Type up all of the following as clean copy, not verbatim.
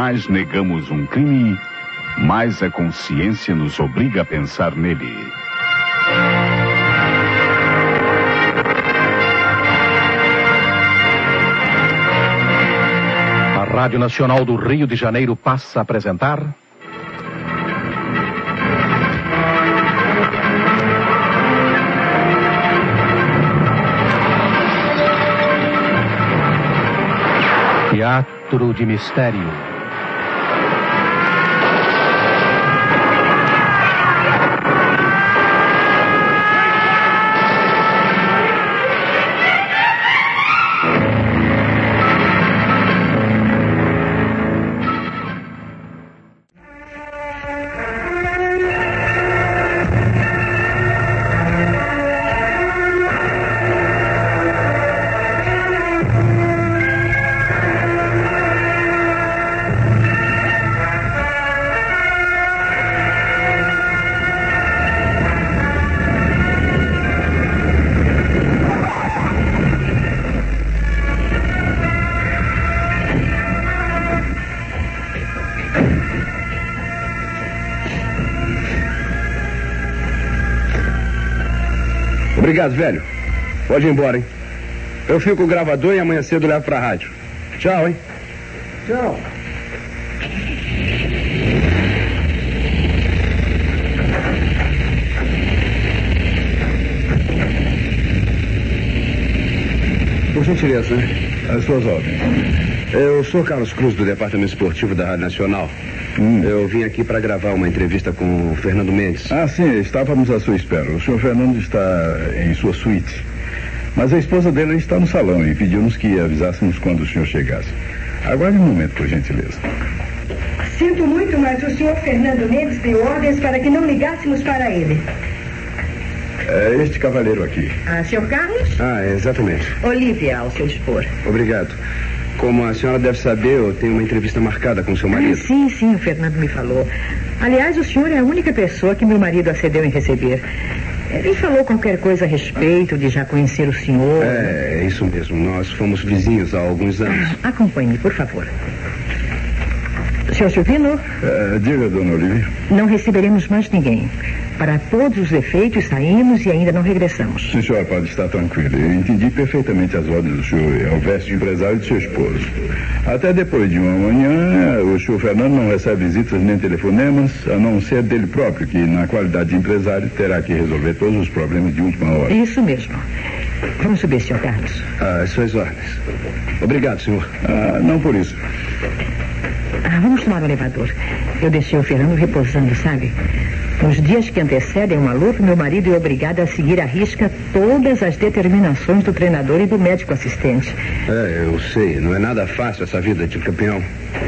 mais negamos um crime, mais a consciência nos obriga a pensar nele. A Rádio Nacional do Rio de Janeiro passa a apresentar... Teatro de Mistério. Obrigado, velho. Pode ir embora, hein? Eu fico com o gravador e amanhã cedo levo pra rádio. Tchau, hein? Tchau. Por gentileza, né? As suas ordens. Eu sou Carlos Cruz, do Departamento Esportivo da Rádio Nacional. Eu vim aqui para gravar uma entrevista com o Fernando Mendes. Ah, sim, estávamos à sua espera. O senhor Fernando está em sua suíte. Mas a esposa dele está no salão e pediu-nos que avisássemos quando o senhor chegasse. Aguarde um momento, por gentileza. Sinto muito, mas o senhor Fernando Mendes deu ordens para que não ligássemos para ele. É este cavalheiro aqui. Ah, senhor Carlos? Ah, exatamente. Olívia, ao seu dispor. Obrigado. Como a senhora deve saber, eu tenho uma entrevista marcada com seu marido. Sim, o Fernando me falou. Aliás, o senhor é a única pessoa que meu marido acedeu em receber. Ele falou qualquer coisa a respeito de já conhecer o senhor. É isso mesmo. Nós fomos vizinhos há alguns anos. Acompanhe-me, por favor. Senhor Silvino? Diga, dona Olivia. Não receberemos mais ninguém. Para todos os efeitos, saímos e ainda não regressamos. Sim, senhora, pode estar tranquila. Eu entendi perfeitamente as ordens do senhor ao verso de empresário de seu esposo. Até depois de uma manhã, o senhor Fernando não recebe visitas nem telefonemas, a não ser dele próprio, que na qualidade de empresário terá que resolver todos os problemas de última hora. Isso mesmo. Vamos subir, senhor Carlos. As suas ordens. Obrigado, senhor. Não por isso. Vamos tomar o elevador. Eu deixei o Fernando repousando, sabe? Nos dias que antecedem uma luta, meu marido é obrigado a seguir à risca todas as determinações do treinador e do médico assistente. Eu sei. Não é nada fácil essa vida de campeão.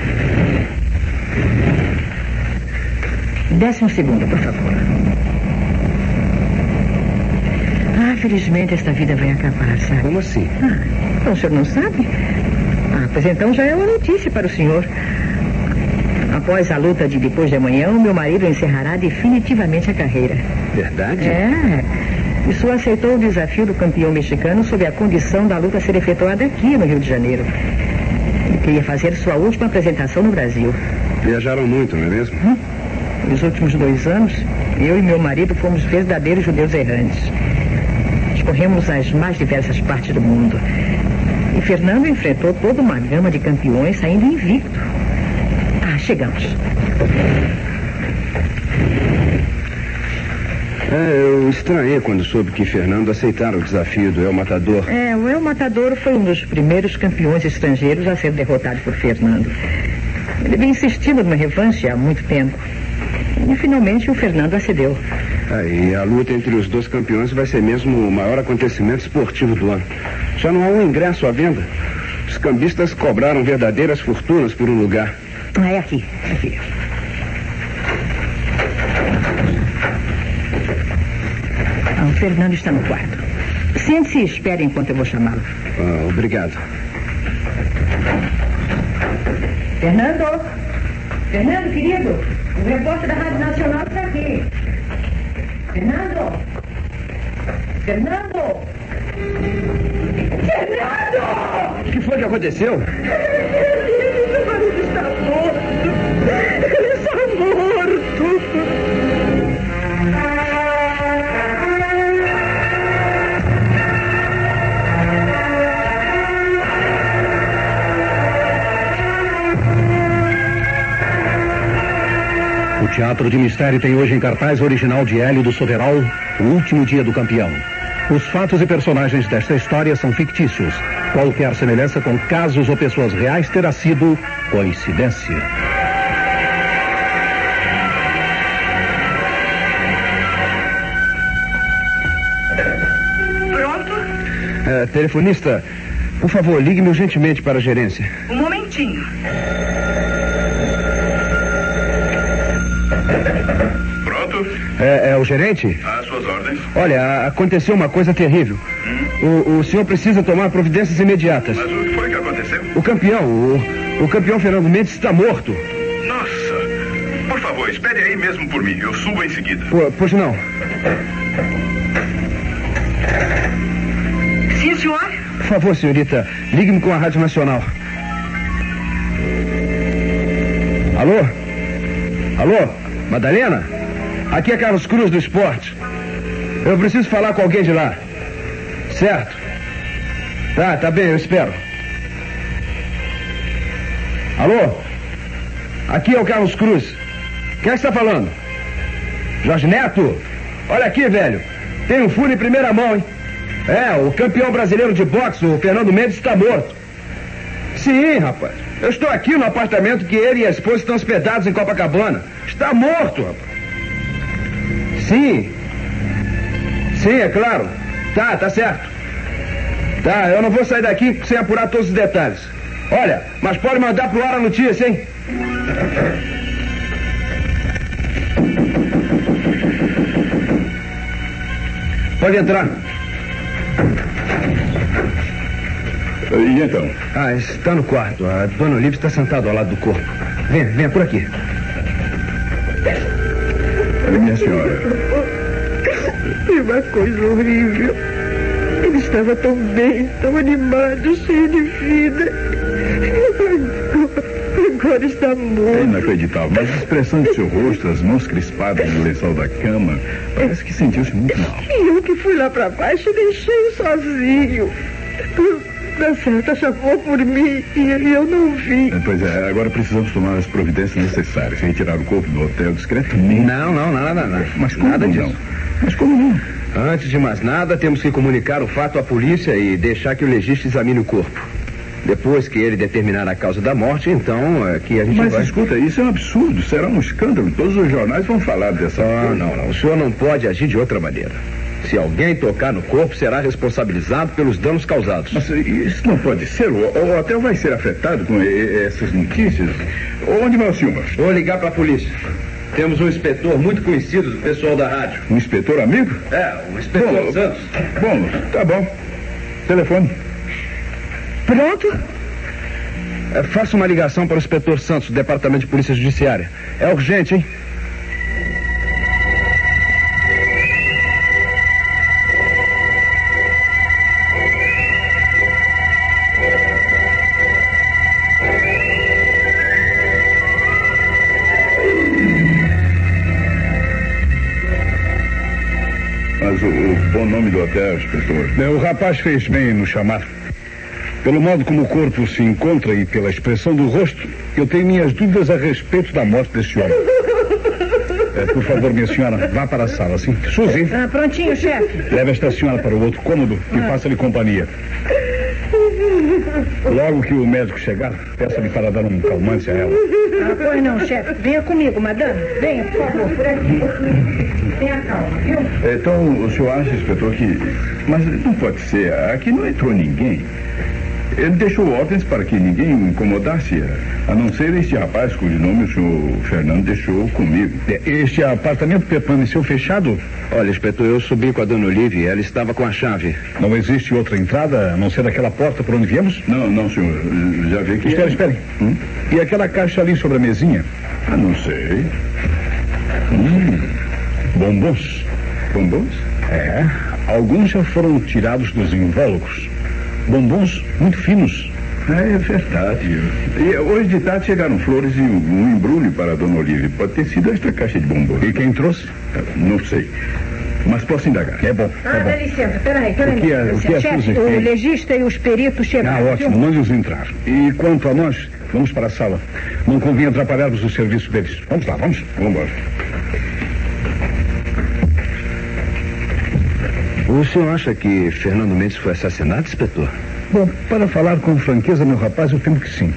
12º, por favor. Felizmente esta vida vai acabar, sabe? Como assim? Então o senhor não sabe? Pois então já é uma notícia para o senhor. Após a luta de depois de amanhã, o meu marido encerrará definitivamente a carreira. Verdade? E só aceitou o desafio do campeão mexicano sob a condição da luta ser efetuada aqui no Rio de Janeiro. Ele queria fazer sua última apresentação no Brasil. Viajaram muito, não é mesmo? Nos últimos 2 anos, eu e meu marido fomos verdadeiros judeus errantes. Escorremos as mais diversas partes do mundo. E Fernando enfrentou toda uma gama de campeões saindo invicto. Chegamos. Eu estranhei quando soube que Fernando aceitara o desafio do El Matador. O El Matador foi um dos primeiros campeões estrangeiros a ser derrotado por Fernando. Ele vem insistindo numa revanche há muito tempo. E finalmente o Fernando acedeu. E a luta entre os 2 campeões vai ser mesmo o maior acontecimento esportivo do ano. Já não há um ingresso à venda. Os cambistas cobraram verdadeiras fortunas por um lugar. É aqui. O Fernando está no quarto. Sente-se e espere enquanto eu vou chamá-lo. Obrigado. Fernando, querido, o repórter da Rádio Nacional está aqui. Fernando! O que foi que aconteceu? Meu marido está morto. Teatro de Mistério tem hoje em cartaz original de Hélio do Soderal, O Último Dia do Campeão. Os fatos e personagens desta história são fictícios. Qualquer semelhança com casos ou pessoas reais terá sido coincidência. Pronto? Telefonista, por favor, ligue-me urgentemente para a gerência. Um momentinho. Pronto? É o gerente? Às suas ordens. Olha, aconteceu uma coisa terrível. O senhor precisa tomar providências imediatas. Mas o que foi que aconteceu? O campeão Fernando Mendes está morto. Nossa! Por favor, espere aí mesmo por mim. Eu subo em seguida. Pois não. Sim, senhor? Por favor, senhorita, ligue-me com a Rádio Nacional. Alô? Alô? Madalena? Aqui é Carlos Cruz do Esporte. Eu preciso falar com alguém de lá. Certo? Tá bem, eu espero. Alô? Aqui é o Carlos Cruz. Quem é que está falando? Jorge Neto? Olha aqui, velho. Tem um furo em primeira mão, hein? O campeão brasileiro de boxe, o Fernando Mendes, está morto. Sim, rapaz. Eu estou aqui no apartamento que ele e a esposa estão hospedados em Copacabana. Está morto, rapaz. Sim, é claro. Tá certo. Tá, eu não vou sair daqui sem apurar todos os detalhes. Olha, mas pode mandar pro ar a notícia, hein? Pode entrar. E então? Está no quarto. A dona Olívia está sentada ao lado do corpo. Venha por aqui. Minha senhora. É uma coisa horrível. Ele estava tão bem, tão animado, cheio de vida. Agora está morto. É inacreditável, mas a expressão de seu rosto, as mãos crispadas no lençol da cama, parece que sentiu-se muito mal. E eu que fui lá para baixo e deixei-o sozinho. Da Santa chamou por mim e eu não vi. Pois é, agora precisamos tomar as providências necessárias. Retirar o corpo do hotel discretamente. Não, nada. Mas como nada não? Disso. Mas como não? Antes de mais nada, temos que comunicar o fato à polícia e deixar que o legista examine o corpo. Depois que ele determinar a causa da morte, então é que a gente Mas vai... escuta, isso é um absurdo, será um escândalo. Todos os jornais vão falar dessa coisa. Não. O senhor não pode agir de outra maneira. Se alguém tocar no corpo, será responsabilizado pelos danos causados. Mas isso não pode ser. O hotel vai ser afetado com essas notícias. Onde vai o senhor? Vou ligar para a polícia. Temos um inspetor muito conhecido do pessoal da rádio. Um inspetor amigo? O inspetor Santos. Bom, tá bom. Telefone. Pronto? Faça uma ligação para o inspetor Santos, do Departamento de Polícia Judiciária. É urgente, hein? Mas o bom nome do hotel, inspetor. O rapaz fez bem em nos chamar. Pelo modo como o corpo se encontra e pela expressão do rosto, eu tenho minhas dúvidas a respeito da morte desse homem. Por favor, minha senhora, vá para a sala, sim. Suzy. Prontinho, chefe. Leve esta senhora para o outro cômodo e faça-lhe companhia. Logo que o médico chegar, peça-lhe para dar um calmante a ela. Pois não, chefe. Venha comigo, madame. Venha, por favor, por aqui. Tenha calma, viu? Então, o senhor acha, inspetor, que... Mas não pode ser. Aqui não entrou ninguém. Ele deixou ordens para que ninguém o incomodasse, a não ser este rapaz cujo nome o senhor Fernando deixou comigo. Este apartamento permaneceu fechado? Olha, inspetor, eu subi com a dona Olívia e ela estava com a chave. Não existe outra entrada, a não ser daquela porta por onde viemos? Não, senhor. Já vi que... Espere. E aquela caixa ali sobre a mesinha? Não sei. Bombons. Bombons? Alguns já foram tirados dos invólucros. Bombons muito finos. É verdade. E hoje de tarde chegaram flores e um embrulho para a dona Olívia. Pode ter sido esta caixa de bombons. E quem trouxe? Não sei. Mas posso indagar. É bom. Dá licença, peraí. O que é Chefe, Suzy? o legista e os peritos chegaram. Ótimo, mande-os entrar. E quanto a nós, vamos para a sala. Não convém atrapalharmos o serviço deles. Vamos lá, vamos. Vamos embora. O senhor acha que Fernando Mendes foi assassinado, inspetor? Bom, para falar com franqueza, meu rapaz, eu temo que sim.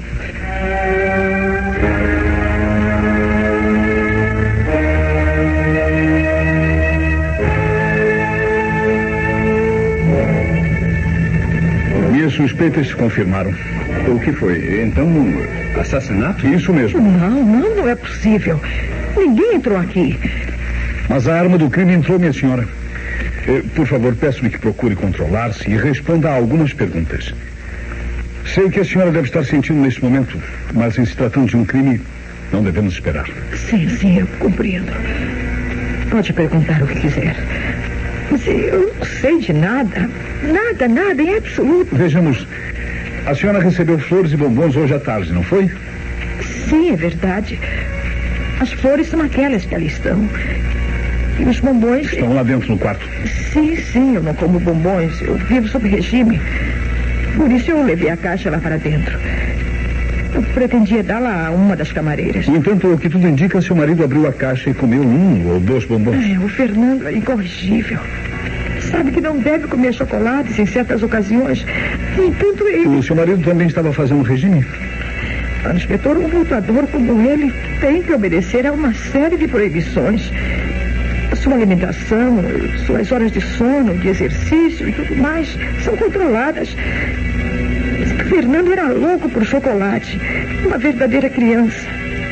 Minhas suspeitas se confirmaram. O que foi? Então, Assassinato? Isso mesmo. Não é possível. Ninguém entrou aqui. Mas a arma do crime entrou, minha senhora. Por favor, peço-lhe que procure controlar-se e responda a algumas perguntas. Sei que a senhora deve estar sentindo neste momento, mas em se tratando de um crime, não devemos esperar. Sim, eu compreendo. Pode perguntar o que quiser. Mas eu não sei de nada. Nada, em absoluto. Vejamos, a senhora recebeu flores e bombons hoje à tarde, não foi? Sim, é verdade. As flores são aquelas que ali estão. E os bombons... Estão lá dentro no quarto. Sim, eu não como bombons. Eu vivo sob regime. Por isso eu levei a caixa lá para dentro. Eu pretendia dá-la a uma das camareiras. No entanto, o que tudo indica, seu marido abriu a caixa e comeu 1 ou 2 bombons. O Fernando é incorrigível. Sabe que não deve comer chocolates em certas ocasiões. No entanto, ele... O seu marido também estava fazendo regime? Inspetor, um lutador como ele tem que obedecer a uma série de proibições. Sua alimentação, suas horas de sono, de exercício e tudo mais são controladas. Fernando era louco por chocolate, uma verdadeira criança.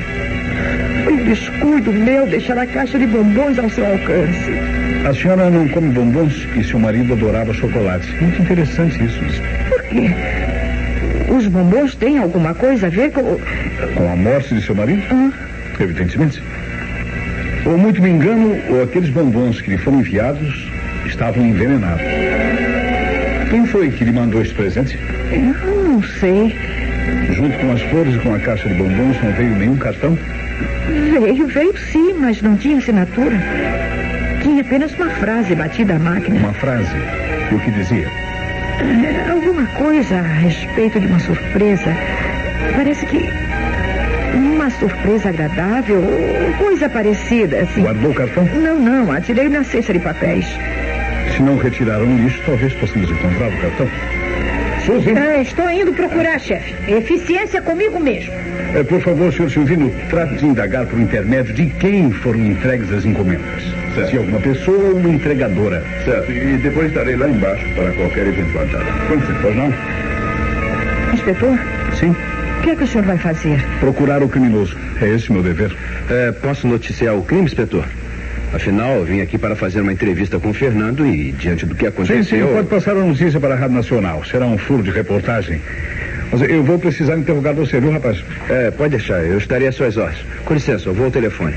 Foi um descuido meu deixar a caixa de bombons ao seu alcance. A senhora não come bombons e seu marido adorava chocolate. Muito interessante isso. Por quê? Os bombons têm alguma coisa a ver com... Com a morte de seu marido? Evidentemente. Ou muito me engano, ou aqueles bombons que lhe foram enviados estavam envenenados. Quem foi que lhe mandou esse presente? Eu não sei. Junto com as flores e com a caixa de bombons não veio nenhum cartão? Veio sim, mas não tinha assinatura. Tinha apenas uma frase batida à máquina. Uma frase? E o que dizia? Alguma coisa a respeito de uma surpresa. Parece que... uma surpresa agradável, ou coisa parecida, assim. Guardou o cartão? Não, atirei na cesta de papéis. Se não retiraram o lixo, talvez possamos encontrar o cartão. Suzy? Estou indo procurar, chefe. Eficiência comigo mesmo. Por favor, senhor Silvino, trate de indagar por intermédio de quem foram entregues as encomendas. Certo. Se alguma pessoa ou uma entregadora. Certo, e depois estarei lá embaixo para qualquer eventualidade. Pois não? Inspetor? Sim. O que é que o senhor vai fazer? Procurar o criminoso. É esse meu dever. Posso noticiar o crime, inspetor? Afinal, eu vim aqui para fazer uma entrevista com o Fernando e, diante do que aconteceu... Sim, pode passar a notícia para a Rádio Nacional. Será um furo de reportagem. Mas eu vou precisar interrogar você, viu, rapaz? Pode deixar, eu estarei às suas ordens. Com licença, eu vou ao telefone.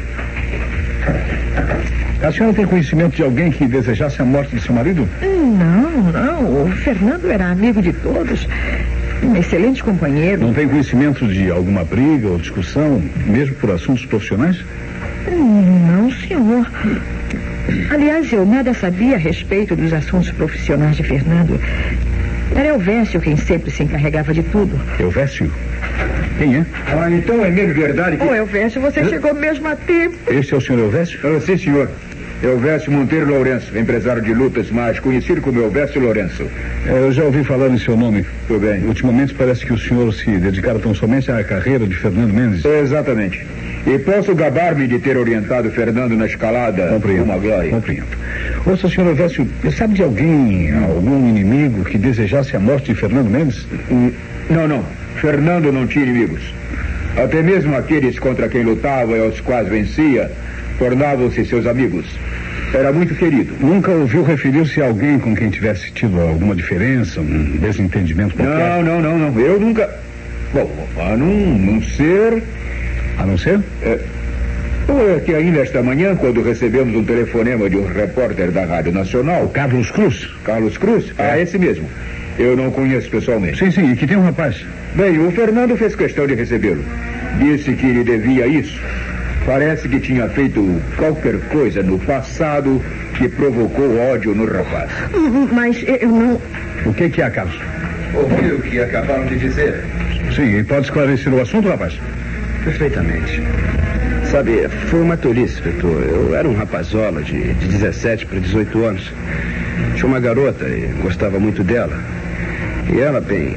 A senhora tem conhecimento de alguém que desejasse a morte de seu marido? Não. O Fernando era amigo de todos. Um excelente companheiro. Não tem conhecimento de alguma briga ou discussão, mesmo por assuntos profissionais? Não, senhor. Aliás, eu nada sabia a respeito dos assuntos profissionais de Fernando. Era Elvésio quem sempre se encarregava de tudo. Elvésio? Quem é? Então é mesmo verdade que... Elvésio, você chegou mesmo a tempo. Este é o senhor Elvésio? Sim, senhor. Elvésio Monteiro Lourenço, empresário de lutas, mas conhecido como Elvésio Lourenço. Eu já ouvi falar em seu nome. Tudo bem. Ultimamente parece que o senhor se dedicara tão somente à carreira de Fernando Mendes. Exatamente. E posso gabar-me de ter orientado Fernando na escalada. Compreendo. Uma glória. Compreendo. Ouça, senhor Elvésio, sabe de alguém, algum inimigo que desejasse a morte de Fernando Mendes? Não. Fernando não tinha inimigos. Até mesmo aqueles contra quem lutava e aos quais vencia, tornavam-se seus amigos. Era muito querido. Nunca ouviu referir-se a alguém com quem tivesse tido alguma diferença, um desentendimento qualquer? Não. Eu nunca... Bom, a não ser... A não ser? É que ainda esta manhã, quando recebemos um telefonema de um repórter da Rádio Nacional... Carlos Cruz? Carlos Cruz? Esse mesmo. Eu não conheço pessoalmente. Sim, e que tem um rapaz. Bem, o Fernando fez questão de recebê-lo. Disse que lhe devia isso. Parece que tinha feito qualquer coisa no passado que provocou ódio no rapaz. Mas eu não... O que há, Carlos? Ouviu o que acabaram de dizer? Sim, e pode esclarecer o assunto, rapaz? Perfeitamente. Sabe, foi uma tolice, inspetor. Eu era um rapazola de 17 para 18 anos. Tinha uma garota e gostava muito dela. E ela, bem,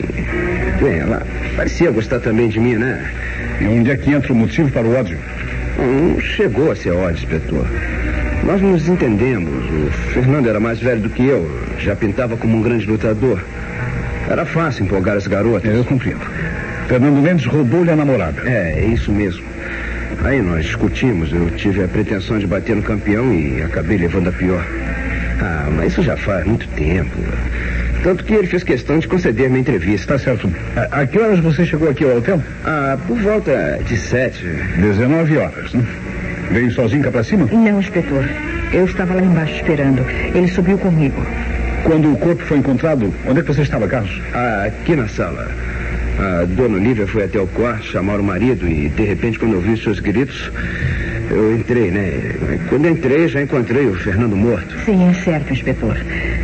ela parecia gostar também de mim, né? E onde é que entra o motivo para o ódio? Não chegou a ser ódio, inspetor. Nós nos entendemos. O Fernando era mais velho do que eu. Já pintava como um grande lutador. Era fácil empolgar as garotas. Eu compreendo. Fernando Mendes roubou-lhe a namorada. É isso mesmo. Aí nós discutimos. Eu tive a pretensão de bater no campeão e acabei levando a pior. Ah, mas isso já faz muito tempo. Tanto que ele fez questão de conceder minha entrevista. Tá certo. A que horas você chegou aqui ao hotel? Por volta de 7. 19 horas, né? Veio sozinho cá pra cima? Não, inspetor. Eu estava lá embaixo esperando. Ele subiu comigo. Quando o corpo foi encontrado, onde é que você estava, Carlos? Aqui na sala. A dona Olívia foi até o quarto chamar o marido e, de repente, quando eu vi os seus gritos, eu entrei, né? Quando entrei, já encontrei o Fernando morto. Sim, é certo, inspetor.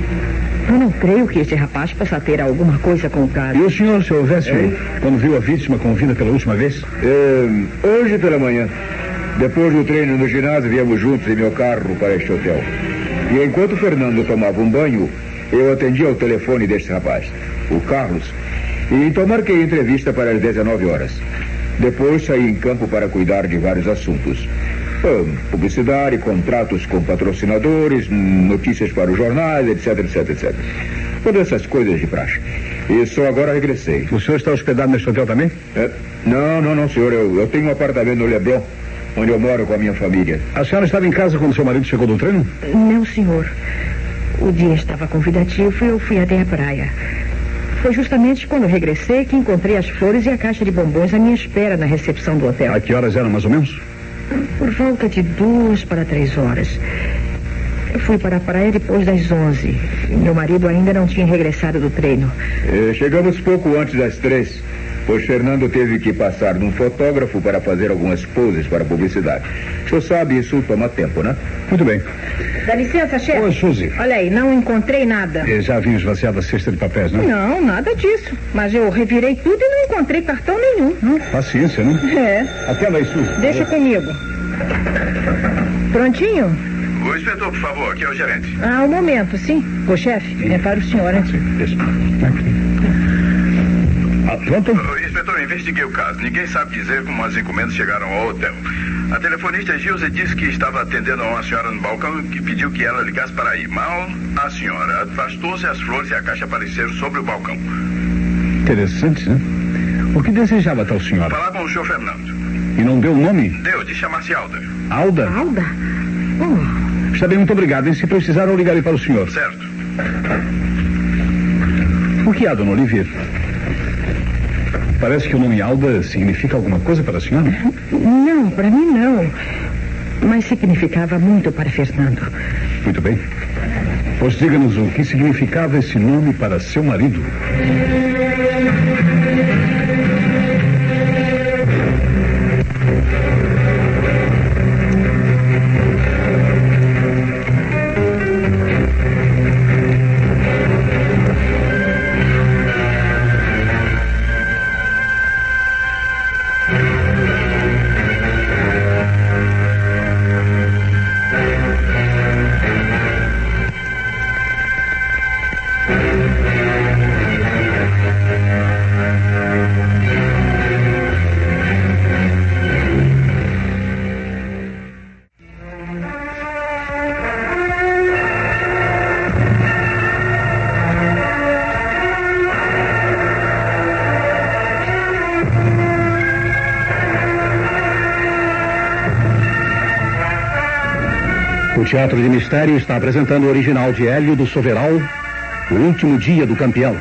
Eu não creio que este rapaz possa ter alguma coisa com o caso. E o senhor, Sr. Vécio, quando viu a vítima com vida pela última vez? Hoje pela manhã. Depois do treino no ginásio, viemos juntos em meu carro para este hotel. E enquanto o Fernando tomava um banho, eu atendi ao telefone deste rapaz, o Carlos, e então marquei entrevista para as 19 horas. Depois saí em campo para cuidar de vários assuntos. Publicidade, contratos com patrocinadores, notícias para os jornais, etc, etc, etc. Todas essas coisas de praxe. E só agora regressei. O senhor está hospedado neste hotel também? Não, senhor. Eu tenho um apartamento no Leblon, onde eu moro com a minha família. A senhora estava em casa quando seu marido chegou do treino? Não, senhor. O dia estava convidativo e eu fui até a praia. Foi justamente quando regressei que encontrei as flores e a caixa de bombons à minha espera na recepção do hotel. A que horas eram, mais ou menos? Por volta de 2 para 3 horas. Eu fui para a praia depois das 11. Meu marido ainda não tinha regressado do treino. Chegamos pouco antes das 3, pois Fernando teve que passar num fotógrafo para fazer algumas poses para publicidade. O senhor sabe, isso toma tempo, né? Muito bem. Dá licença, chefe. Oi, Suzy. Olha aí, não encontrei nada. Já havia esvaziado a cesta de papéis, né? Não, nada disso. Mas eu revirei tudo e não encontrei cartão nenhum. Paciência, né? É. Atenda aí, Suzy. Deixa comigo. Prontinho? O inspetor, por favor, aqui é o gerente. Um momento, sim. Ô, chefe, é para o senhor, hein? Isso. Pronto? Inspetor, eu investiguei o caso. Ninguém sabe dizer como as encomendas chegaram ao hotel. A telefonista Gilza disse que estava atendendo a uma senhora no balcão e que pediu que ela ligasse para aí. Mal, a senhora afastou-se, as flores e a caixa apareceram sobre o balcão. Interessante, né? O que desejava tal senhora? Falar com o senhor Fernando. E não deu o nome? Deu, de chamar-se Alda. Alda? Alda? Está bem, muito obrigado. E se precisar, eu ligarei para o senhor. Certo. O que há, dona Olivia? Parece que o nome Alda significa alguma coisa para a senhora? Não, para mim não. Mas significava muito para Fernando. Muito bem. Pois diga-nos o que significava esse nome para seu marido. O Teatro de Mistério está apresentando o original de Hélio do Soveral, O Último Dia do Campeão.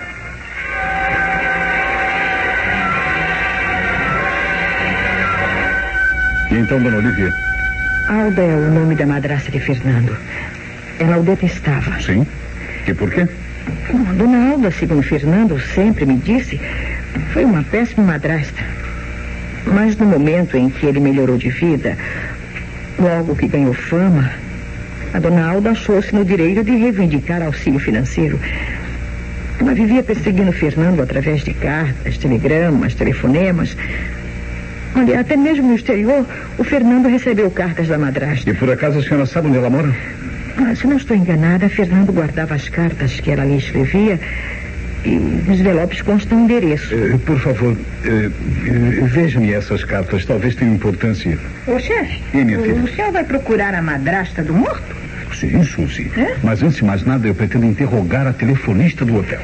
E então, dona Olivia? Alda é o nome da madrasta de Fernando. Ela o detestava. Sim? E por quê? A dona Alda, segundo Fernando sempre me disse, foi uma péssima madrasta. Mas no momento em que ele melhorou de vida, logo que ganhou fama, a dona Alda achou-se no direito de reivindicar auxílio financeiro. Ela vivia perseguindo Fernando através de cartas, telegramas, telefonemas. Olha, até mesmo no exterior, o Fernando recebeu cartas da madrasta. E por acaso a senhora sabe onde ela mora? Se não estou enganada, Fernando guardava as cartas que ela lhe escrevia e nos envelopes constam o endereço. Por favor, veja-me essas cartas, talvez tenham importância. Ô, chefe, minha filha? O senhor vai procurar a madrasta do morto? Sim, Suzy. É? Mas antes de mais nada, eu pretendo interrogar a telefonista do hotel.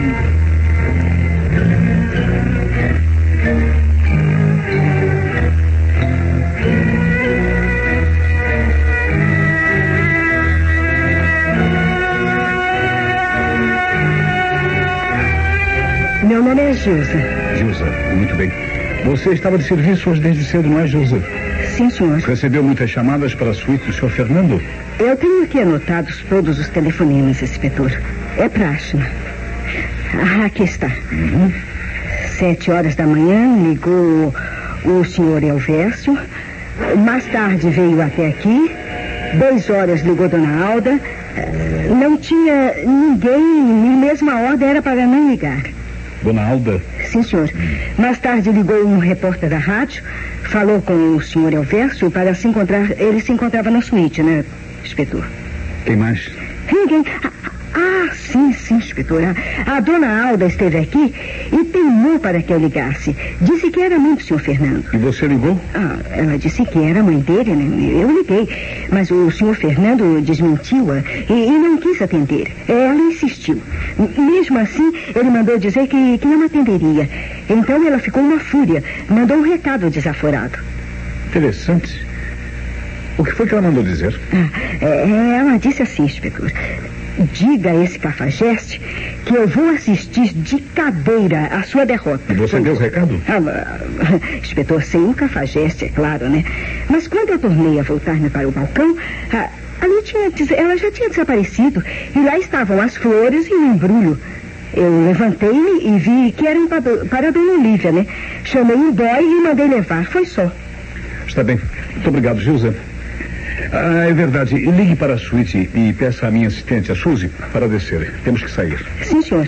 Meu nome é Gilza. Gilza, muito bem. Você estava de serviço hoje desde cedo, não é, Gilza? Sim, senhor. Recebeu muitas chamadas para a suíte do senhor Fernando? Eu tenho aqui anotados todos os telefonemas, inspetor. É praxe. Aqui está. 7 horas da manhã, ligou o senhor Elvésio. Mais tarde veio até aqui. 2 horas ligou Dona Alda. Não tinha ninguém, e mesmo a ordem era para não ligar. Dona Alda? Sim, senhor. Mais tarde ligou um repórter da rádio, falou com o senhor Elvésio para se encontrar. Ele se encontrava na suíte, né, inspetor? Quem mais? Ninguém. Sim, inspetor. A dona Alda esteve aqui e teimou para que eu ligasse. Disse que era mãe do senhor Fernando. E você ligou? Ela disse que era mãe dele, né? Eu liguei. Mas o senhor Fernando desmentiu-a e não quis atender. Ela insistiu. Mesmo assim, ele mandou dizer que não atenderia. Então ela ficou uma fúria. Mandou um recado desaforado. Interessante. O que foi que ela mandou dizer? Ela disse assim, inspetor: diga a esse cafajeste que eu vou assistir de cadeira à sua derrota. E você deu o recado? Inspetor, sem o cafajeste, é claro, né? Mas quando eu tornei a voltar-me para o balcão, ela já tinha desaparecido. E lá estavam as flores e um embrulho. Eu levantei-me e vi que eram para a dona Olívia, né? Chamei um boy e mandei levar. Foi só. Está bem. Muito obrigado, Gilza. É verdade. Ligue para a suíte e peça à minha assistente, a Suzy, para descer. Temos que sair. Sim, senhor.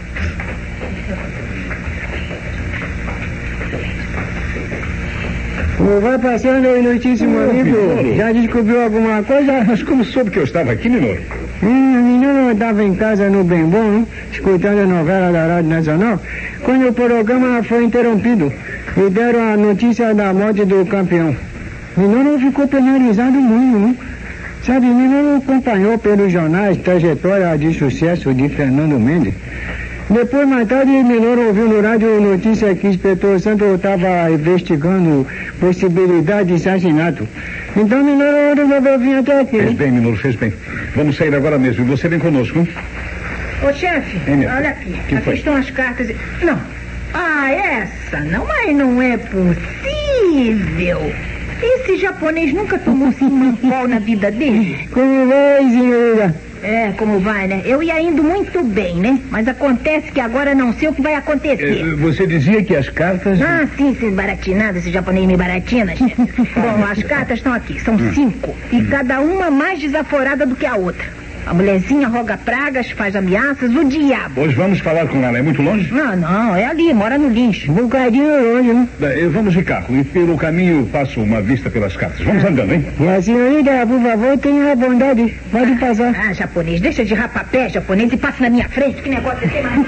Vai passando aí, noitíssimo amigo. Já descobriu alguma coisa? Mas como soube que eu estava aqui, Minoro? Menino estava em casa no Bem Bom, escutando a novela da Rádio Nacional, quando o programa foi interrompido e deram a notícia da morte do campeão. Menino ficou penalizado muito, não? Sabe, Menino acompanhou pelos jornais trajetória de sucesso de Fernando Mendes. Depois, mais tarde, Menino ouviu no rádio notícia que o inspetor Santos estava investigando possibilidade de assassinato. Então, Menino resolveu vir até aqui. Fez bem, Menino, fez bem. Vamos sair agora mesmo. E você vem conosco, hein? Ô, chefe, olha aqui. Aqui estão as cartas. Não. Essa não, mas não é possível. Esse japonês nunca tomou Simancol na vida dele. Como vai, senhora? Como vai, né? Eu ia indo muito bem, né? Mas acontece que agora não sei o que vai acontecer. Você dizia que as cartas... Sim, esse baratinado, esse japonês me baratina, chefe. Bom, as cartas estão aqui, são 5. E cada uma mais desaforada do que a outra. A mulherzinha roga pragas, faz ameaças, o diabo. Hoje vamos falar com ela, é muito longe? Não, é ali, mora no lixo. Um bocadinho longe, né? Vamos de carro e pelo caminho passo uma vista pelas cartas. Vamos andando, hein? E a senhorita, por favor, tenha a bondade. Pode passar. Japonês, deixa de rapapé, japonês, e passe na minha frente. Que negócio é esse, mais?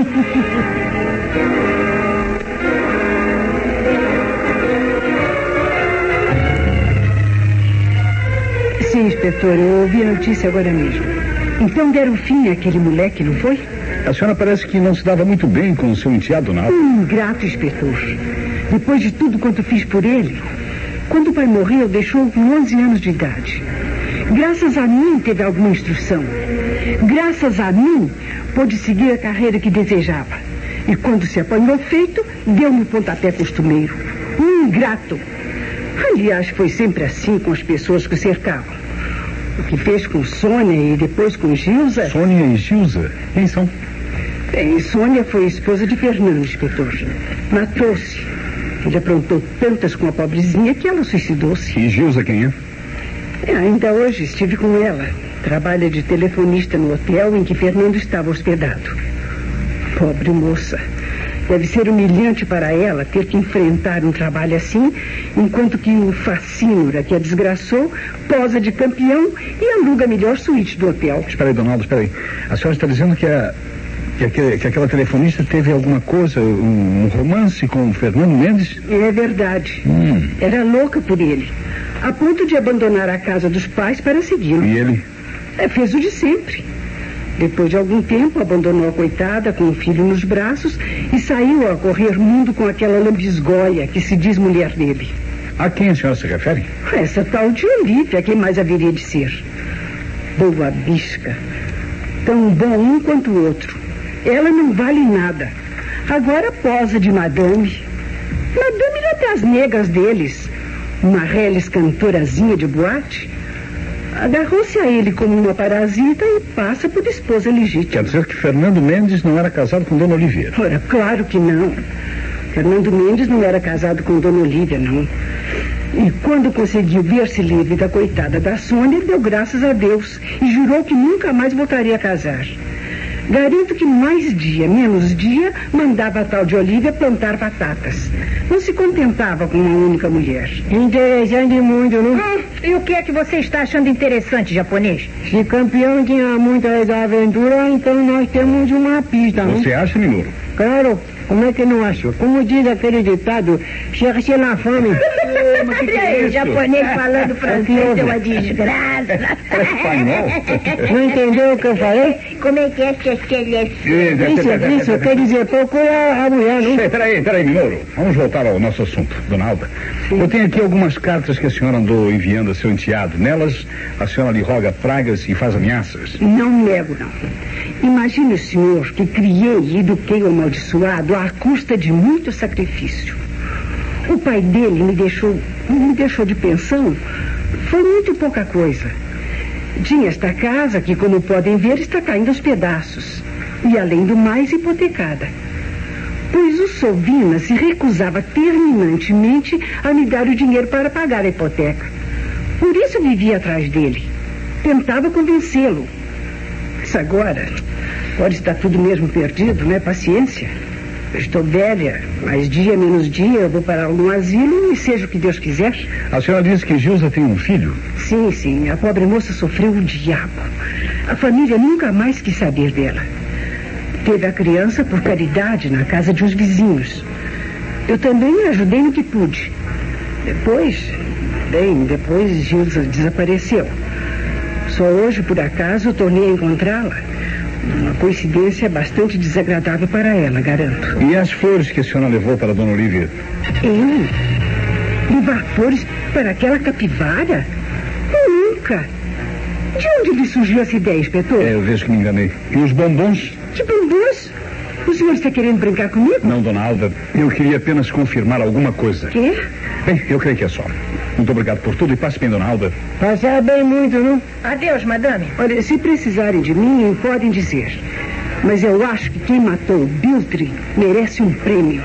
Sim, inspetor, eu ouvi a notícia agora mesmo. Então deram fim àquele moleque, não foi? A senhora parece que não se dava muito bem com o seu enteado, não? Ingrato, inspetor. Depois de tudo quanto fiz por ele, quando o pai morreu, deixou com 11 anos de idade. Graças a mim teve alguma instrução. Graças a mim pôde seguir a carreira que desejava. E quando se apanhou feito, deu-me o pontapé costumeiro. Ingrato. Aliás, foi sempre assim com as pessoas que o cercavam. O que fez com Sônia e depois com Gilza... Sônia e Gilza? Quem são? Bem, Sônia foi esposa de Fernando, inspetor. Matou-se. Ele aprontou tantas com a pobrezinha que ela suicidou-se. E Gilza quem é? Ainda hoje estive com ela. Trabalha de telefonista no hotel em que Fernando estava hospedado. Pobre moça. Deve ser humilhante para ela ter que enfrentar um trabalho assim, enquanto que o facínora que a desgraçou posa de campeão e aluga a melhor suíte do hotel. Espera aí, Donaldo, espera aí. A senhora está dizendo que aquela telefonista teve alguma coisa, um romance com o Fernando Mendes? É verdade. Era louca por ele, a ponto de abandonar a casa dos pais para segui-lo. E ele? Fez o de sempre. Depois de algum tempo, abandonou a coitada com o filho nos braços e saiu a correr mundo com aquela lambisgoia que se diz mulher dele. A quem a senhora se refere? Essa tal de Olívia, quem mais haveria de ser? Boa bisca. Tão bom um quanto o outro. Ela não vale nada. Agora posa de madame. Madame já das negas deles. Uma reles cantorazinha de boate. Agarrou-se a ele como uma parasita e passa por esposa legítima. Quer dizer que Fernando Mendes não era casado com Dona Olívia? Ora, claro que não. Fernando Mendes não era casado com Dona Olívia, não. E quando conseguiu ver-se livre da coitada da Sônia, deu graças a Deus e jurou que nunca mais voltaria a casar. Garanto que mais dia, menos dia, mandava a tal de Olívia plantar batatas. Não se contentava com uma única mulher. Interessante muito, não? E o que é que você está achando interessante, japonês? Se campeão tinha muitas aventuras, então nós temos uma pista, não? Você acha, Minouro? Claro. Como é que não acho? Como diz aquele ditado, cherche na fome. Olha aí, japonês falando francês é uma desgraça. É espanhol. Não entendeu o que eu falei? Como é que é isso quer dizer procura a mulher, não? Peraí, Minouro. Vamos voltar ao nosso assunto, Dona Alda. Eu tenho aqui algumas cartas que a senhora andou enviando a seu enteado. Nelas, a senhora lhe roga pragas e faz ameaças. Não nego, não. Imagine o senhor que criei e eduquei o amaldiçoado à custa de muito sacrifício. O pai dele me deixou de pensão. Foi muito pouca coisa. Tinha esta casa que, como podem ver, está caindo aos pedaços. E, além do mais, hipotecada. Pois o Sovina se recusava terminantemente a me dar o dinheiro para pagar a hipoteca. Por isso vivia atrás dele. Tentava convencê-lo. Mas agora está tudo mesmo perdido, não é? Paciência. Eu estou velha, mas dia menos dia eu vou parar num asilo e seja o que Deus quiser. A senhora disse que Gilza tem um filho? Sim, a pobre moça sofreu o diabo. A família nunca mais quis saber dela. Teve a criança por caridade na casa de uns vizinhos. Eu também ajudei no que pude. Depois Gilza desapareceu. Só hoje, por acaso, tornei a encontrá-la. Uma coincidência bastante desagradável para ela, garanto. E as flores que a senhora levou para Dona Olívia? Eu? Levar flores para aquela capivara? Nunca. De onde lhe surgiu essa ideia, inspetor? Eu vejo que me enganei. E os bombons? Que bombons? O senhor está querendo brincar comigo? Não, Dona Alda. Eu queria apenas confirmar alguma coisa. Quê? Bem, eu creio que é só. Muito obrigado por tudo e passe bem, Dona Alda. Passar bem muito, não? Adeus, madame. Olha, se precisarem de mim, podem dizer. Mas eu acho que quem matou o Biltre merece um prêmio.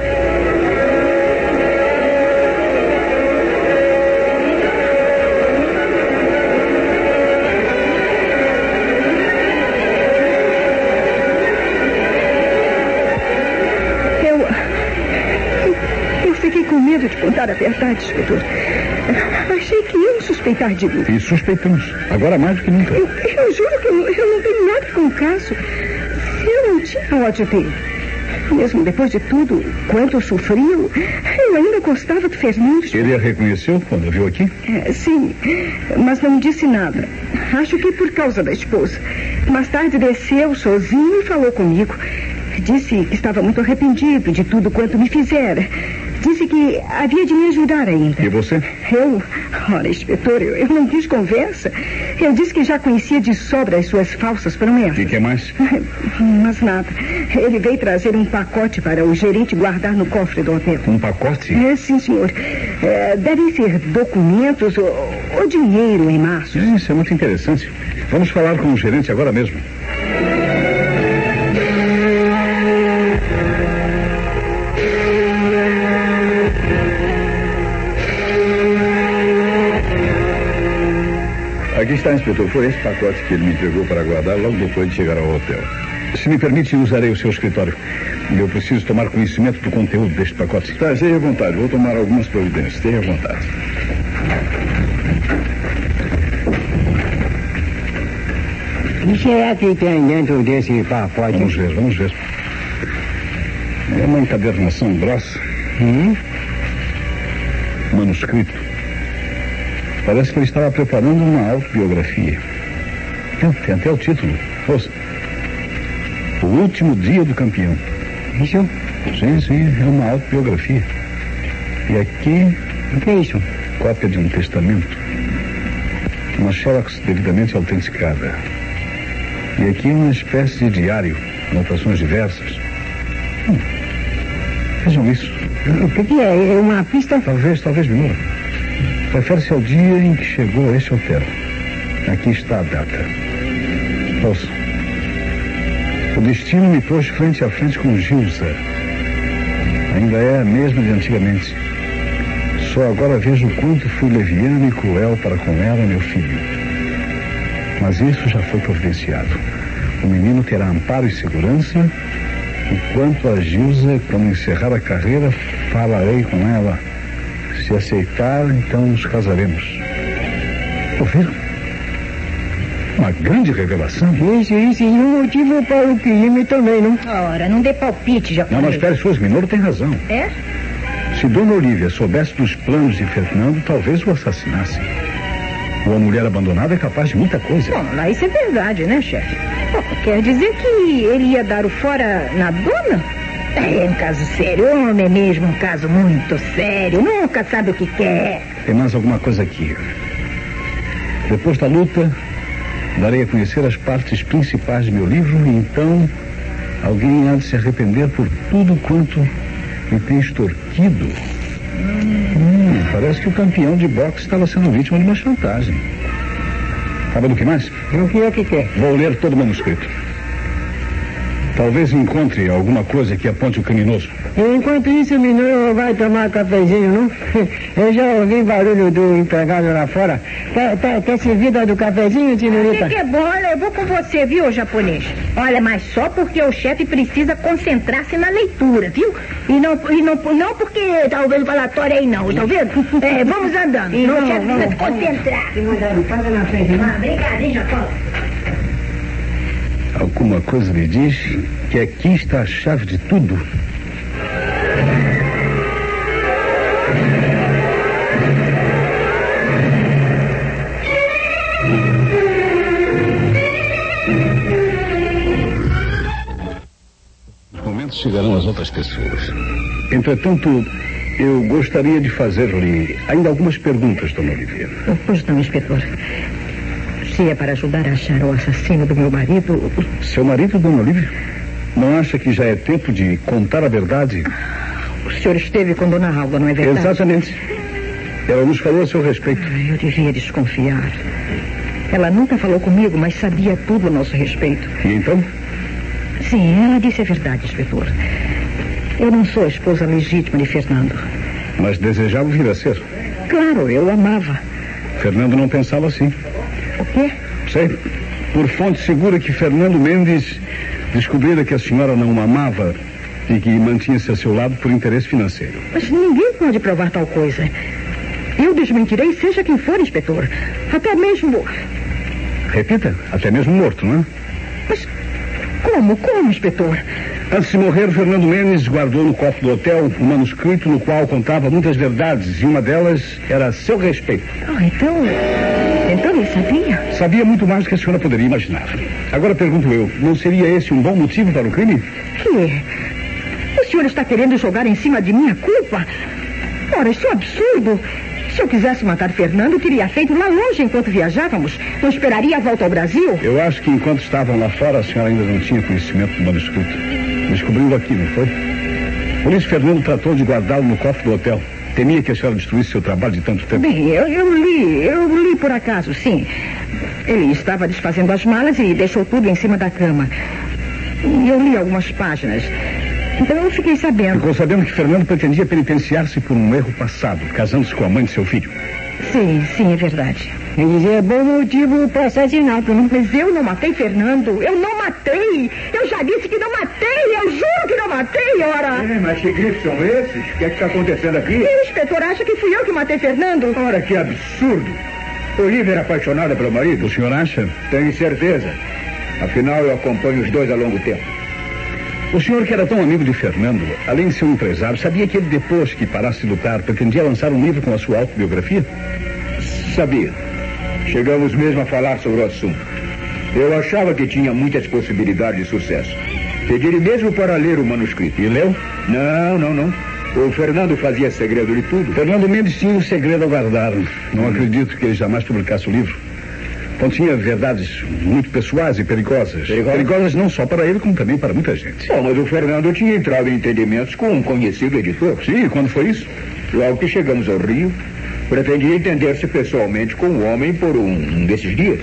Eu fiquei com medo de contar a verdade, inspetor. Achei que iam suspeitar de mim. E suspeitamos. Agora mais do que nunca. Eu juro que eu não tenho nada com o caso. Eu não tinha ódio dele. Mesmo depois de tudo, quanto eu sofri, eu ainda gostava do Fernando. Ele a reconheceu quando a viu aqui? Sim, mas não disse nada. Acho que por causa da esposa. Mais tarde desceu sozinho e falou comigo. Disse que estava muito arrependido de tudo quanto me fizera. Disse que havia de me ajudar ainda. E você? Ora, inspetor, eu não quis conversa. Eu disse que já conhecia de sobra as suas falsas promessas. E que mais? Mas nada. Ele veio trazer um pacote para o gerente guardar no cofre do hotel. Um pacote? Sim, senhor. Devem ser documentos ou dinheiro em maços. Isso é muito interessante. Vamos falar com o gerente agora mesmo. Aqui está, inspetor. Foi esse pacote que ele me entregou para guardar logo depois de chegar ao hotel. Se me permite, usarei o seu escritório. Eu preciso tomar conhecimento do conteúdo deste pacote. Tá, esteja à vontade. Vou tomar algumas providências. Esteja à vontade. O que é que tem dentro desse pacote? Vamos ver. É uma encadernação grossa. Manuscrito. Parece que ele estava preparando uma autobiografia. Tem até o título. Ouça. O último dia do campeão. Isso? Sim, é uma autobiografia. E aqui... O que é isso? Cópia de um testamento. Uma xerox devidamente autenticada. E aqui uma espécie de diário, anotações diversas. Vejam isso. O que é? É uma pista? Talvez, menor. Refere-se ao dia em que chegou a este hotel. Aqui está a data. Ouça. O destino me pôs frente a frente com Gilza. Ainda é a mesma de antigamente. Só agora vejo o quanto fui leviano e cruel para com ela, meu filho. Mas isso já foi providenciado. O menino terá amparo e segurança. E quanto a Gilza, quando encerrar a carreira, falarei com ela. Se aceitar, então nos casaremos. Ouviram? Uma grande revelação. Isso. E um motivo para o crime também, não? Ora, não dê palpite, já Não, mas espere, Suas, Minoro tem razão. É? Se Dona Olívia soubesse dos planos de Fernando, talvez o assassinasse. Uma mulher abandonada é capaz de muita coisa. Bom, lá isso é verdade, né, chefe? Quer dizer que ele ia dar o fora na dona? É um caso sério, homem mesmo, um caso muito sério. Nunca sabe o que quer. Tem mais alguma coisa aqui. Depois da luta, darei a conhecer as partes principais de meu livro e então alguém há de se arrepender por tudo quanto me tem extorquido. Parece que o campeão de boxe estava sendo vítima de uma chantagem. Sabe do que mais? O que é que quer? Vou ler todo o manuscrito. Talvez encontre alguma coisa que aponte o criminoso. Enquanto isso, o menino vai tomar cafezinho, não? Eu já ouvi barulho do empregado lá fora. Tá servida do cafezinho, senhorita? Que é bom, olha, eu vou com você, viu, japonês? Olha, mas só porque o chefe precisa concentrar-se na leitura, viu? E não porque talvez o falatório aí não, tá vendo? Vamos andando. O chefe precisa se concentrar. Passa na frente, não? Obrigado, hein, Japão? Alguma coisa me diz que aqui está a chave de tudo. Os momentos chegarão às outras pessoas. Entretanto, eu gostaria de fazer-lhe ainda algumas perguntas, Dona Olivia. Pois não, inspetor. Se é para ajudar a achar o assassino do meu marido... Seu marido, Dona Olivia? Não acha que já é tempo de contar a verdade? O senhor esteve com Dona Alba, não é verdade? Exatamente. Ela nos falou a seu respeito. Eu devia desconfiar. Ela nunca falou comigo, mas sabia tudo a nosso respeito. E então? Sim, ela disse a verdade, inspetor. Eu não sou a esposa legítima de Fernando. Mas desejava vir a ser? Claro, eu o amava. Fernando não pensava assim. O quê? Sei. Por fonte segura que Fernando Mendes descobrira que a senhora não o amava e que mantinha-se a seu lado por interesse financeiro. Mas ninguém pode provar tal coisa. Eu desmentirei, seja quem for, inspetor. Até mesmo... Repita, até mesmo morto, não é? Mas como, inspetor? Antes de morrer, Fernando Mendes guardou no cofre do hotel um manuscrito no qual contava muitas verdades e uma delas era a seu respeito. Então ele sabia? Sabia muito mais do que a senhora poderia imaginar. Agora pergunto eu, não seria esse um bom motivo para o crime? Que? O senhor está querendo jogar em cima de mim a culpa? Ora, isso é um absurdo. Se eu quisesse matar Fernando, teria feito lá longe enquanto viajávamos. Não esperaria a volta ao Brasil? Eu acho que enquanto estavam lá fora, a senhora ainda não tinha conhecimento do manuscrito. Descobriu aqui, não foi? Por isso, Fernando tratou de guardá-lo no cofre do hotel. Temia que a senhora destruísse seu trabalho de tanto tempo. Bem, eu li por acaso, sim. Ele estava desfazendo as malas e deixou tudo em cima da cama. E eu li algumas páginas. Então eu fiquei sabendo. Ficou sabendo que Fernando pretendia penitenciar-se por um erro passado, casando-se com a mãe de seu filho. Sim, é verdade. Quer dizer, é bom motivo para assassinato, não? Mas eu não matei Fernando. Eu não matei. Eu já disse que não matei. Eu juro que não matei, ora. Mas que gritos são esses? O que é que está acontecendo aqui? E o inspetor acha que fui eu que matei Fernando? Ora, que absurdo. Olivia era apaixonada pelo marido. O senhor acha? Tenho certeza. Afinal, eu acompanho os dois há longo tempo. O senhor, que era tão amigo de Fernando, além de ser um empresário, sabia que ele, depois que parasse de lutar, pretendia lançar um livro com a sua autobiografia? Sabia. Chegamos mesmo a falar sobre o assunto. Eu achava que tinha muitas possibilidades de sucesso. Pedi-lhe mesmo para ler o manuscrito. E leu? Não. O Fernando fazia segredo de tudo. Fernando Mendes tinha um segredo a guardar. Não acredito que ele jamais publicasse o livro. Continha verdades muito pessoais e perigosas. Perigosas não só para ele, como também para muita gente. Bom, mas o Fernando tinha entrado em entendimentos com um conhecido editor. Sim, quando foi isso? Logo que chegamos ao Rio, pretendia entender-se pessoalmente com o homem por um desses dias.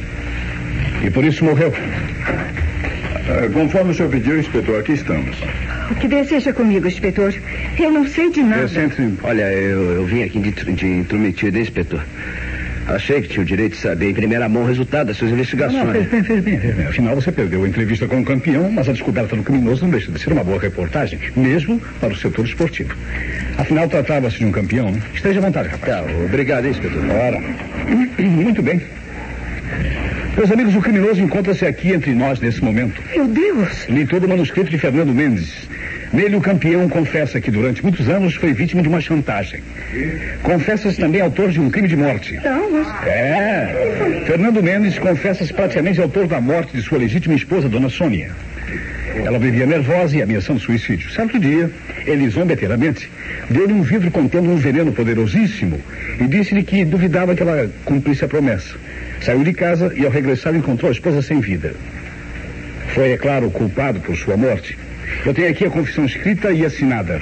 E por isso morreu. Conforme o senhor pediu, inspetor, aqui estamos. O que deseja comigo, inspetor? Eu não sei de nada. Olha, eu vim aqui de intrometido, hein, inspetor? Achei que tinha o direito de saber em primeira mão o resultado das suas investigações. Não, fez bem. Afinal, você perdeu a entrevista com o campeão, mas a descoberta do criminoso não deixa de ser uma boa reportagem, mesmo para o setor esportivo. Afinal, tratava-se de um campeão. Esteja à vontade, rapaz. Tá, obrigado, hein, inspetor. Ora, muito bem. Meus amigos, o criminoso encontra-se aqui entre nós nesse momento. Meu Deus! Li todo o manuscrito de Fernando Mendes. Nele, o campeão confessa que durante muitos anos foi vítima de uma chantagem. Confessa-se também autor de um crime de morte. Não, mas... Fernando Mendes confessa-se praticamente autor da morte de sua legítima esposa, Dona Sônia. Ela vivia nervosa e ameaçando suicídio. Certo dia, ele zombeteiramente deu-lhe um vidro contendo um veneno poderosíssimo e disse-lhe que duvidava que ela cumprisse a promessa. Saiu de casa e, ao regressar, encontrou a esposa sem vida. Foi, é claro, culpado por sua morte. Eu tenho aqui a confissão escrita e assinada.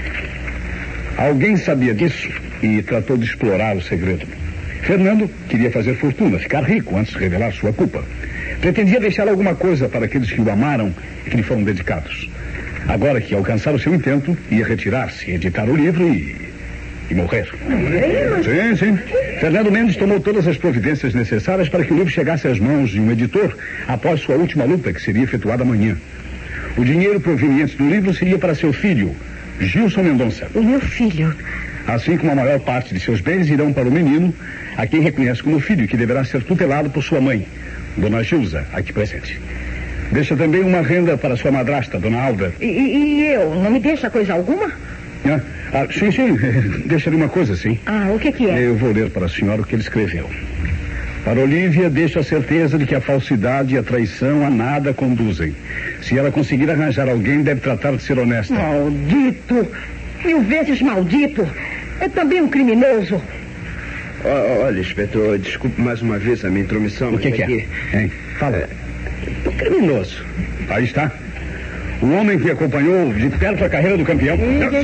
Alguém sabia disso e tratou de explorar o segredo. Fernando queria fazer fortuna, ficar rico antes de revelar sua culpa. Pretendia deixar alguma coisa para aqueles que o amaram e que lhe foram dedicados. Agora que alcançar o seu intento, ia retirar-se, editar o livro e morrer. Sim. Fernando Mendes tomou todas as providências necessárias para que o livro chegasse às mãos de um editor após sua última luta, que seria efetuada amanhã. O dinheiro proveniente do livro seria para seu filho, Gilson Mendonça. O meu filho. Assim como a maior parte de seus bens irão para o menino, a quem reconhece como filho, que deverá ser tutelado por sua mãe, Dona Gilza, aqui presente. Deixa também uma renda para sua madrasta, Dona Alda. E eu? Não me deixa coisa alguma? Sim. Deixa-lhe uma coisa, sim. O que é? Eu vou ler para a senhora o que ele escreveu. Para Olívia, deixo a certeza de que a falsidade e a traição a nada conduzem. Se ela conseguir arranjar alguém, deve tratar de ser honesta. Maldito! 1000 vezes maldito! É também um criminoso. Olha, inspetor, desculpe mais uma vez a minha intromissão. O que é? Hein? Fala. O criminoso. Aí está. O homem que acompanhou de perto a carreira do campeão.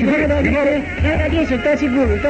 Nada disso, tô seguro.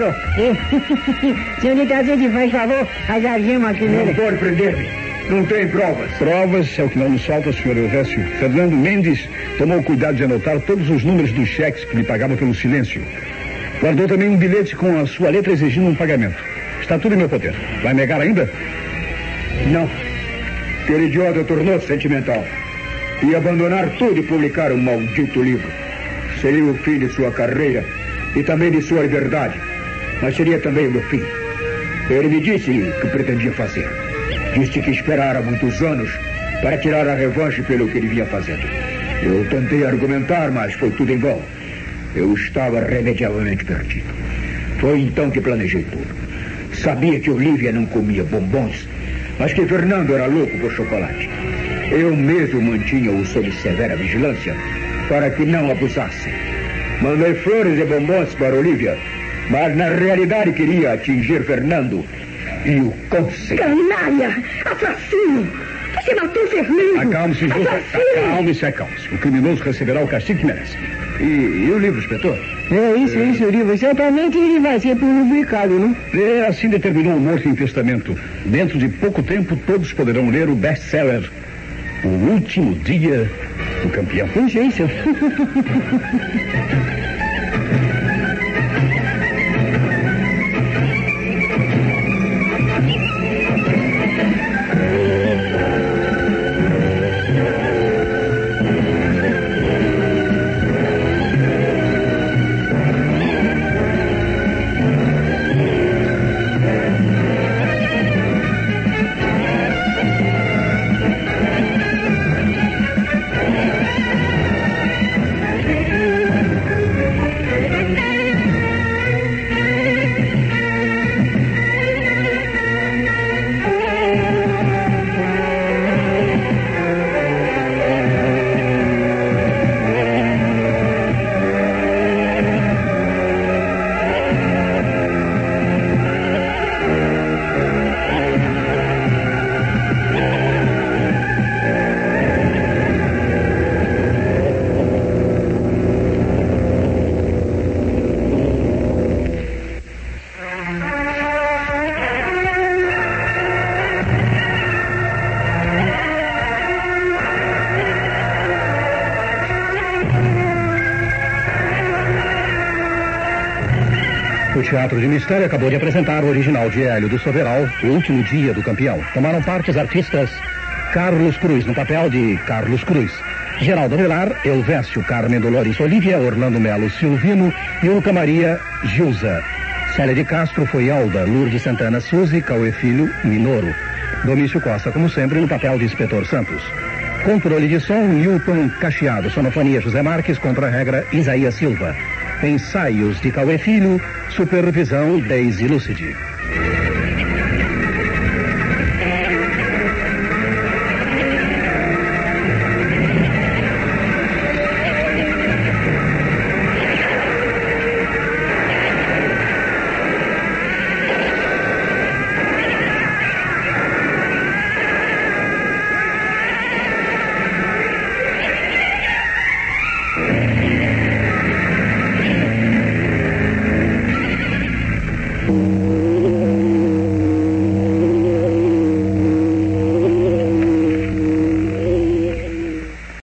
Senhorita Azede, faz favor, faz a gema aqui nele. Não pode prender-me. Não tem provas. Provas é o que não nos falta, senhor Elvésio. Fernando Mendes tomou cuidado de anotar todos os números dos cheques que lhe pagava pelo silêncio. Guardou também um bilhete com a sua letra exigindo um pagamento. Está tudo em meu poder. Vai negar ainda? Não. Aquele idiota tornou-se sentimental. Ia abandonar tudo e publicar um maldito livro. Seria o fim de sua carreira e também de sua liberdade. Mas seria também o meu fim. Ele me disse o que pretendia fazer. Disse que esperara muitos anos para tirar a revanche pelo que ele vinha fazendo. Eu tentei argumentar, mas foi tudo em vão. Eu estava remediavelmente perdido. Foi então que planejei tudo. Sabia que Olívia não comia bombons, mas que Fernando era louco por chocolate. Eu mesmo mantinha-o sob severa vigilância para que não abusasse. Mandei flores e bombons para Olívia, mas na realidade queria atingir Fernando e o consegui. Canalha! Assassino! Você matou Fernando! Acalme-se. O criminoso receberá o castigo que merece. E o livro, inspetor? Isso, o livro. Certamente ele vai ser publicado, não? Assim determinou o morto em testamento. Dentro de pouco tempo, todos poderão ler o best-seller O Último Dia do Campeão. Isso. Teatro de Mistério acabou de apresentar o original de Hélio do Soberal, O Último Dia do Campeão. Tomaram parte os artistas Carlos Cruz, no papel de Carlos Cruz, Geraldo Aguilar, Elvésio, Carmen Dolores Olívia, Orlando Melo Silvino e Urca Maria Gilza. Célia de Castro foi Alda, Lourdes Santana Suzy, Cauê Filho, Minoro. Domício Costa, como sempre, no papel de Inspetor Santos. Controle de som, Newton Cacheado. Sonofonia, José Marques. Contra-regra, Isaías Silva. Ensaios de Cauê Filho. Supervisão, Deise Lucidi.